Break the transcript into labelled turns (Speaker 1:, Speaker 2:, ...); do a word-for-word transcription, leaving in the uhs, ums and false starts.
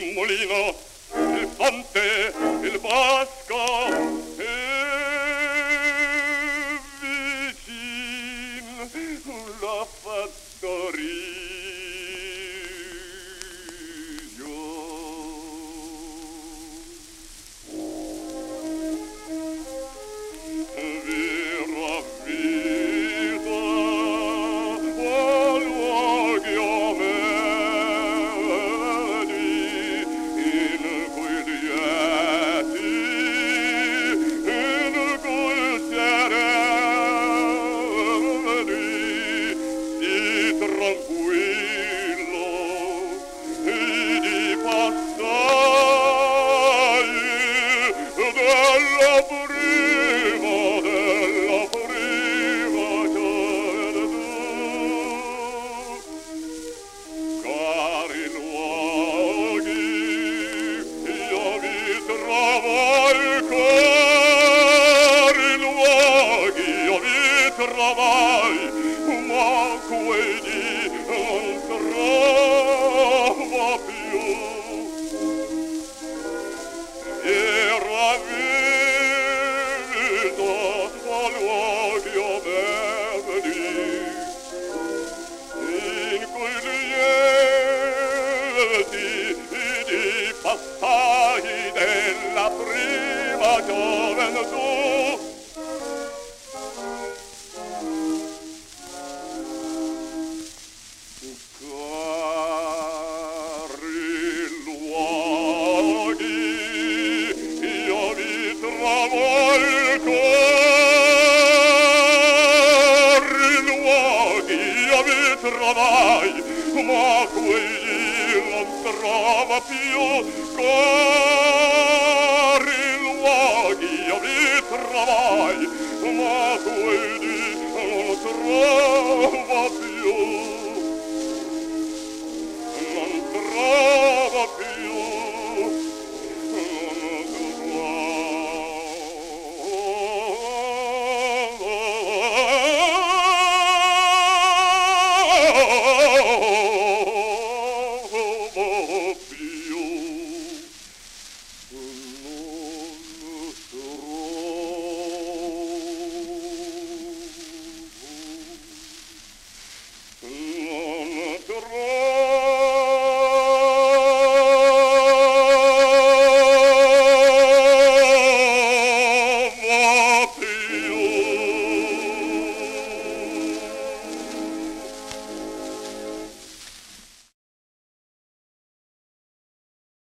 Speaker 1: mulino, il ponte, il bosco e vicin la fattoria. Trovai, ma quelli non trovo più. Era vinto a luoghi verdi, in cui lieti di passaggi della prima gioventù. Trovai, ma quelli non trova più. Cari luoghi io vi trovai, ma quelli non trova più.